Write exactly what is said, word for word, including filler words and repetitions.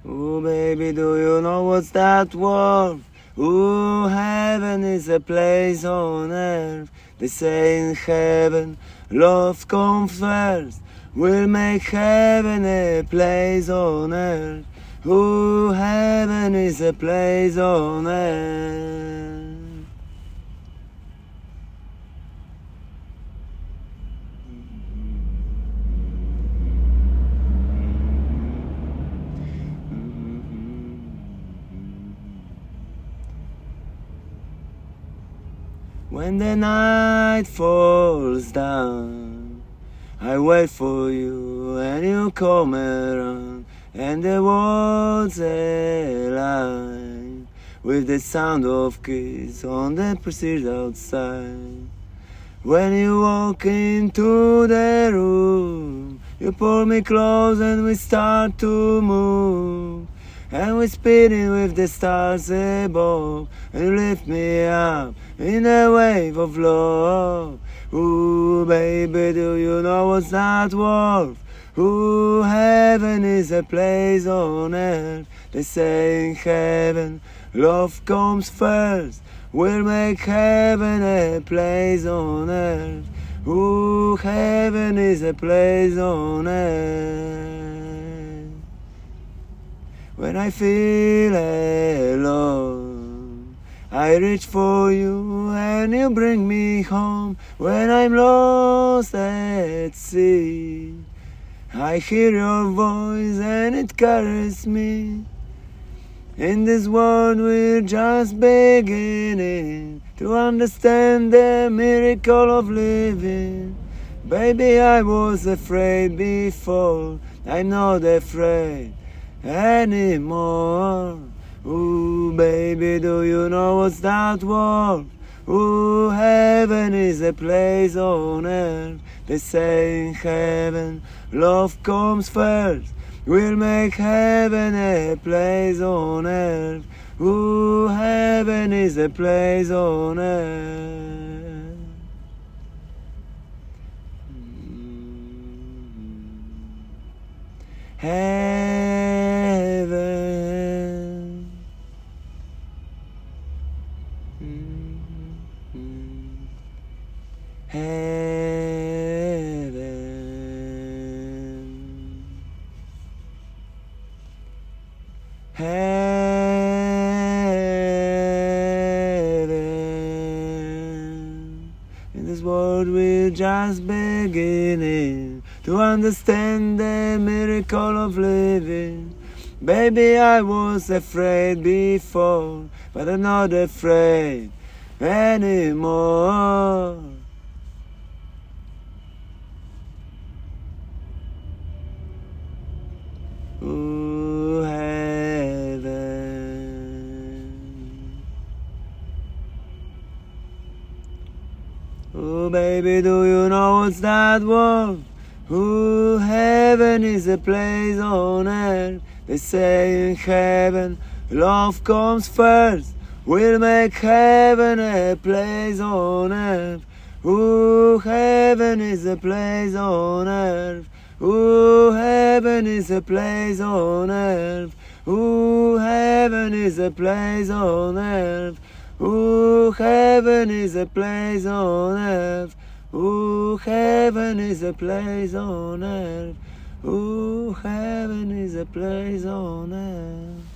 Ooh, baby, do you know what's that word? Ooh, heaven is a place on earth. They say in heaven, love comes first. We'll make heaven a place on earth. Ooh, heaven is a place on earth. When the night falls down, I wait for you and you come around, and the world's alive with the sound of kids on the street outside. When you walk into the room, you pull me close and we start to move. And we're spinning with the stars above, and you lift me up in a wave of love. Ooh, baby, do you know what's that word? Ooh, heaven is a place on earth. They say in heaven, love comes first. We'll make heaven a place on earth. Ooh, heaven is a place on earth. When I feel alone, I reach for you and you bring me home. When I'm lost at sea, I hear your voice and it carries me. In this world we're just beginning to understand the miracle of living. Baby, I was afraid before, I'm not afraid anymore. Ooh, baby, do you know what's that word? Ooh, heaven is a place on earth. They say in heaven, love comes first. We'll make heaven a place on earth. Ooh, heaven is a place on earth. Heaven. Heaven. Heaven. In this world we're just beginning to understand the miracle of living. Baby, I was afraid before, but I'm not afraid anymore. Ooh, heaven. Ooh, baby, do you know what's that word? Ooh, heaven is a place on earth. They say in heaven, love comes first. We'll make heaven a place on earth. Ooh, heaven is a place on earth. Ooh, heaven is a place on earth. Ooh, heaven is a place on earth. Ooh, heaven is a place on earth. Ooh, heaven is a place on earth. Ooh, heaven is a place on earth.